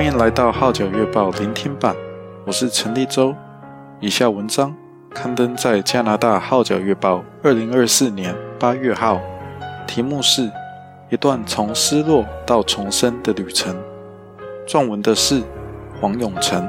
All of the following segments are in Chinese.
欢迎来到号角月报聆听版，我是陈立洲。以下文章刊登在加拿大号角月报2024年8月号，题目是一段从失落到重生的旅程。撰文的是黄永成。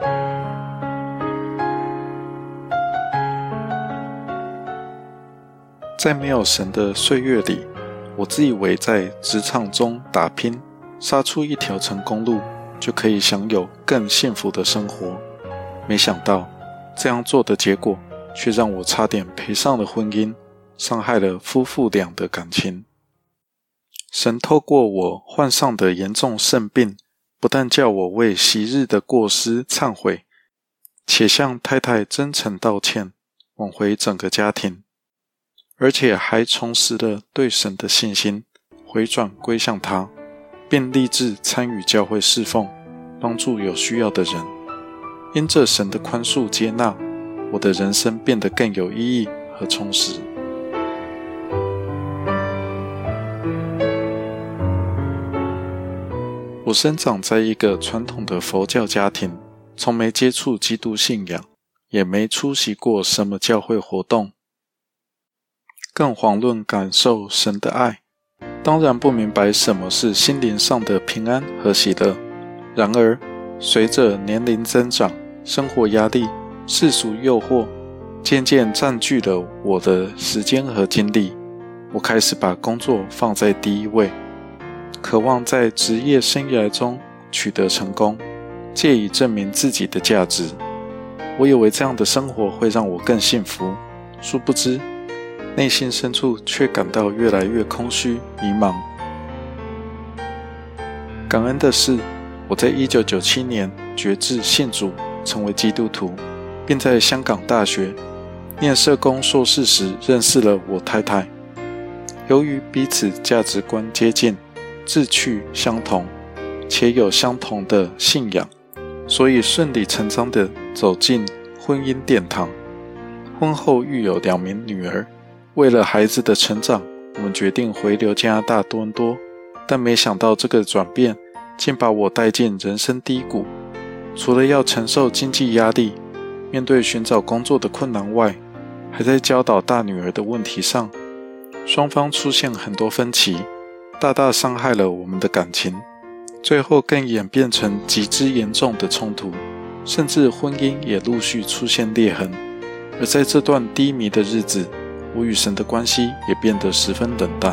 在没有神的岁月里，我自以为在职场中打拼，杀出一条成功路，就可以享有更幸福的生活。没想到，这样做的结果，却让我差点赔上了婚姻，伤害了夫妇俩的感情。神透过我患上的严重肾病，不但叫我为昔日的过失忏悔，且向太太真诚道歉，挽回整个家庭，而且还重拾了对神的信心，回转归向他，并立志参与教会侍奉，帮助有需要的人。因着神的宽恕接纳，我的人生变得更有意义和充实。我生长在一个传统的佛教家庭，从没接触基督信仰，也没出席过什么教会活动，更遑论感受神的爱，当然不明白什么是心灵上的平安和喜乐。然而，随着年龄增长，生活压力、世俗诱惑渐渐占据了我的时间和精力，我开始把工作放在第一位，渴望在职业生涯中取得成功，借以证明自己的价值。我以为这样的生活会让我更幸福，殊不知内心深处却感到越来越空虚迷茫。感恩的是，我在1997年决志信主，成为基督徒，并在香港大学念社工硕士时认识了我太太。由于彼此价值观接近，志趣相同，且有相同的信仰，所以顺理成章地走进婚姻殿堂。婚后育有2名女儿，为了孩子的成长，我们决定回流加拿大多伦多，但没想到这个转变竟把我带进人生低谷。除了要承受经济压力，面对寻找工作的困难外，还在教导大女儿的问题上，双方出现很多分歧，大大伤害了我们的感情，最后更演变成极之严重的冲突，甚至婚姻也陆续出现裂痕。而在这段低迷的日子，我与神的关系也变得十分冷淡。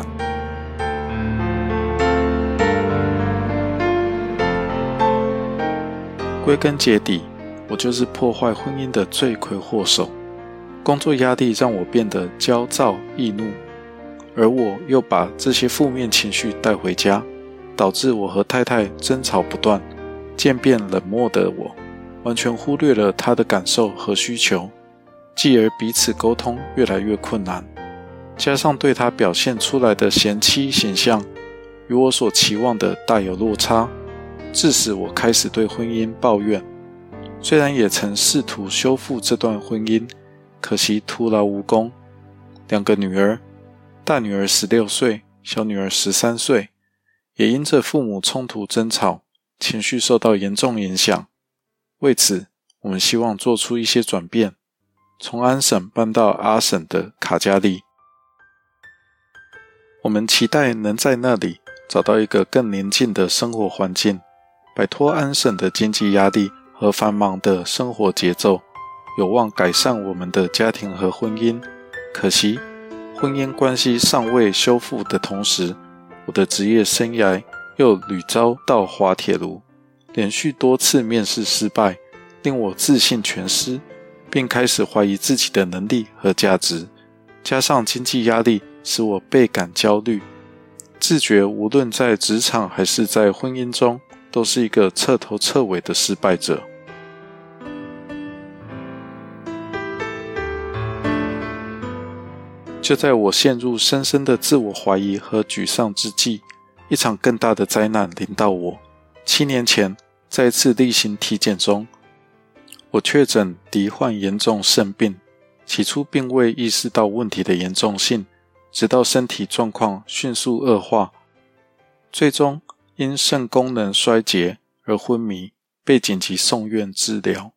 归根结底，我就是破坏婚姻的罪魁祸首。工作压力让我变得焦躁易怒，而我又把这些负面情绪带回家，导致我和太太争吵不断。渐变冷漠的我，完全忽略了她的感受和需求，继而彼此沟通越来越困难。加上对她表现出来的贤妻形象，与我所期望的大有落差，致使我开始对婚姻抱怨。虽然也曾试图修复这段婚姻，可惜徒劳无功。2个女儿，大女儿16岁，小女儿13岁，也因着父母冲突争吵，情绪受到严重影响。为此，我们希望做出一些转变，从安省搬到阿省的卡加利。我们期待能在那里找到一个更宁静的生活环境，摆脱安省的经济压力和繁忙的生活节奏，有望改善我们的家庭和婚姻。可惜，婚姻关系尚未修复的同时，我的职业生涯又屡遭到滑铁卢，连续多次面试失败，令我自信全失，并开始怀疑自己的能力和价值。加上经济压力使我倍感焦虑，自觉无论在职场还是在婚姻中，都是一个彻头彻尾的失败者。就在我陷入深深的自我怀疑和沮丧之际，一场更大的灾难临到我。7年前，在一次例行体检中，我确诊罹患严重肾病。起初并未意识到问题的严重性，直到身体状况迅速恶化，最终因肾功能衰竭而昏迷，被紧急送院治疗。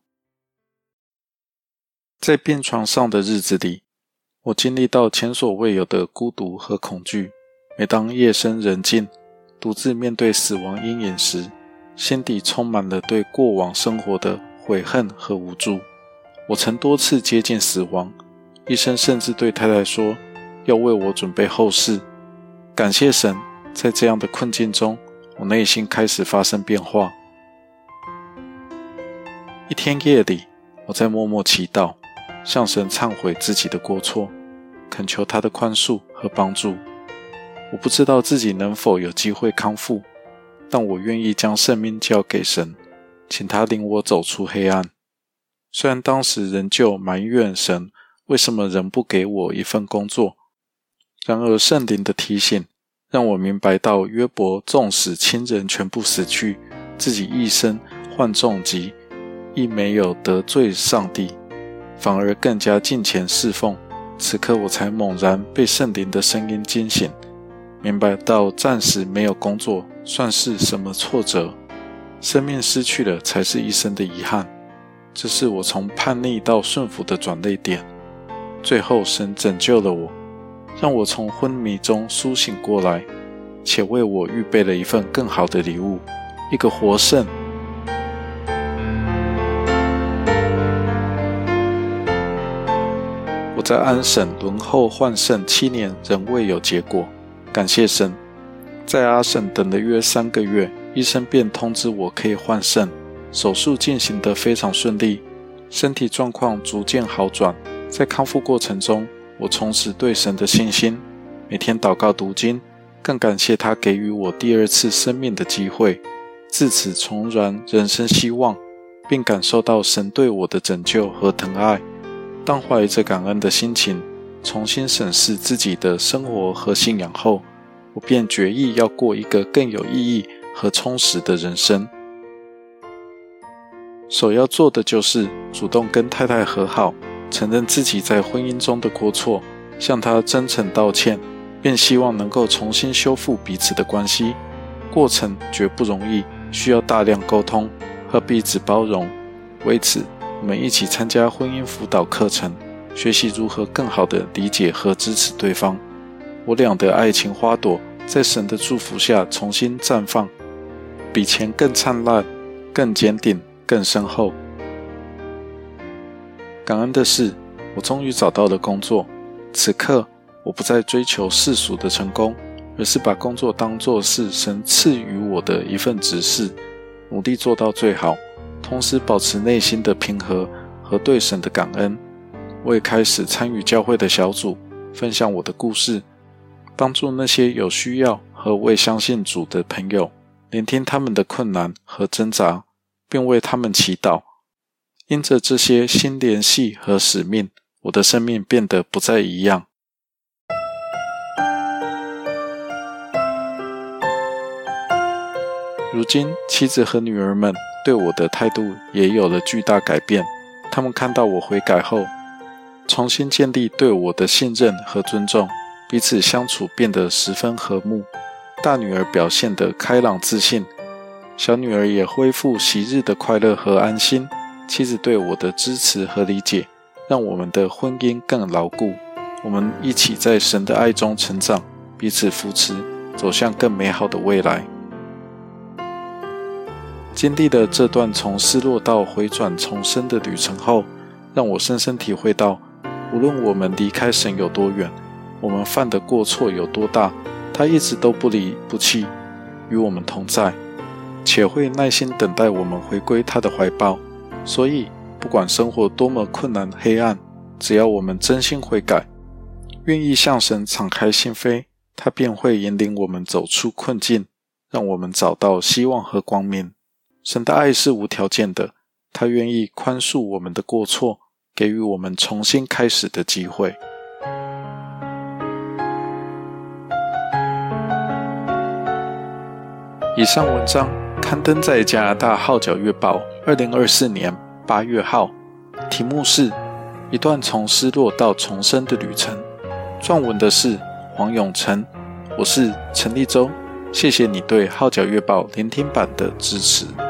在病床上的日子里，我经历到前所未有的孤独和恐惧。每当夜深人静，独自面对死亡阴影时，心底充满了对过往生活的悔恨和无助。我曾多次接近死亡，医生甚至对太太说要为我准备后事。感谢神，在这样的困境中，我内心开始发生变化。一天夜里，我在默默祈祷，向神忏悔自己的过错，恳求他的宽恕和帮助。我不知道自己能否有机会康复，但我愿意将生命交给神，请他领我走出黑暗。虽然当时仍旧埋怨神为什么仍不给我一份工作，然而圣灵的提醒让我明白到，约伯纵使亲人全部死去，自己一生患重疾，亦没有得罪上帝，反而更加敬虔侍奉。此刻我才猛然被圣灵的声音惊醒，明白到暂时没有工作算是什么挫折，生命失去了才是一生的遗憾。这是我从叛逆到顺服的转捩点。最后神拯救了我，让我从昏迷中苏醒过来，且为我预备了一份更好的礼物，一个活圣。我在安省轮候换肾7年仍未有结果，感谢神。在阿省等了约3个月，医生便通知我可以换肾，手术进行得非常顺利，身体状况逐渐好转。在康复过程中，我重拾对神的信心，每天祷告读经，更感谢他给予我第2次生命的机会，自此重燃人生希望，并感受到神对我的拯救和疼爱。当怀着感恩的心情重新审视自己的生活和信仰后，我便决意要过一个更有意义和充实的人生。首要做的就是主动跟太太和好，承认自己在婚姻中的过错，向她真诚道歉，便希望能够重新修复彼此的关系。过程绝不容易，需要大量沟通和彼此包容。为此，我们一起参加婚姻辅导课程，学习如何更好地理解和支持对方。我俩的爱情花朵在神的祝福下重新绽放，比前更灿烂、更坚定、更深厚。感恩的是，我终于找到了工作。此刻，我不再追求世俗的成功，而是把工作当作是神赐予我的一份职事，努力做到最好，同时保持内心的平和和对神的感恩。我也开始参与教会的小组，分享我的故事，帮助那些有需要和未相信主的朋友，聆听他们的困难和挣扎，并为他们祈祷。因着这些新联系和使命，我的生命变得不再一样。如今，妻子和女儿们对我的态度也有了巨大改变。他们看到我悔改后，重新建立对我的信任和尊重，彼此相处变得十分和睦。大女儿表现得开朗自信，小女儿也恢复昔日的快乐和安心。妻子对我的支持和理解，让我们的婚姻更牢固。我们一起在神的爱中成长，彼此扶持，走向更美好的未来。经历了这段从失落到回转重生的旅程后，让我深深体会到，无论我们离开神有多远，我们犯的过错有多大，他一直都不离不弃，与我们同在，且会耐心等待我们回归他的怀抱。所以，不管生活多么困难黑暗，只要我们真心悔改，愿意向神敞开心扉，他便会引领我们走出困境，让我们找到希望和光明。神的爱是无条件的，他愿意宽恕我们的过错，给予我们重新开始的机会。以上文章刊登在加拿大号角月报2024年8月号，题目是一段从失落到重生的旅程。撰文的是黄永成，我是陈立洲，谢谢你对号角月报聆听版的支持。